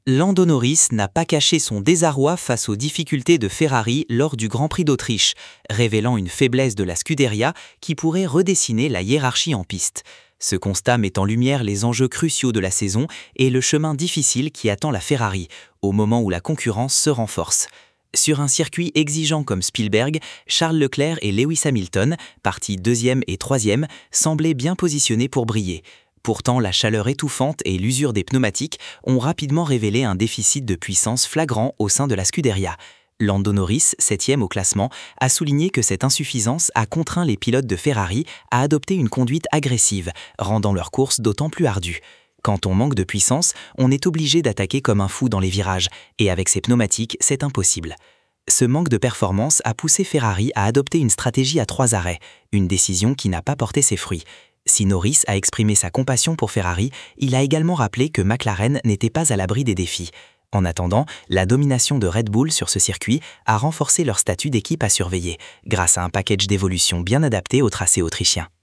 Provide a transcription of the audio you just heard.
Lando Norris n'a pas caché son désarroi face aux difficultés de Ferrari lors du Grand Prix d'Autriche, révélant une faiblesse de la Scuderia qui pourrait redessiner la hiérarchie en piste. Ce constat met en lumière les enjeux cruciaux de la saison et le chemin difficile qui attend la Ferrari, au moment où la concurrence se renforce. Sur un circuit exigeant comme Spielberg, Charles Leclerc et Lewis Hamilton, partis 2e et 3e, semblaient bien positionnés pour briller. Pourtant, la chaleur étouffante et l'usure des pneumatiques ont rapidement révélé un déficit de puissance flagrant au sein de la Scuderia. Lando Norris, 7e au classement, a souligné que cette insuffisance a contraint les pilotes de Ferrari à adopter une conduite agressive, rendant leur course d'autant plus ardue. Quand on manque de puissance, on est obligé d'attaquer comme un fou dans les virages, et avec ces pneumatiques, c'est impossible. Ce manque de performance a poussé Ferrari à adopter une stratégie à 3 arrêts, une décision qui n'a pas porté ses fruits. Si Norris a exprimé sa compassion pour Ferrari, il a également rappelé que McLaren n'était pas à l'abri des défis. En attendant, la domination de Red Bull sur ce circuit a renforcé leur statut d'équipe à surveiller, grâce à un package d'évolution bien adapté au tracé autrichien.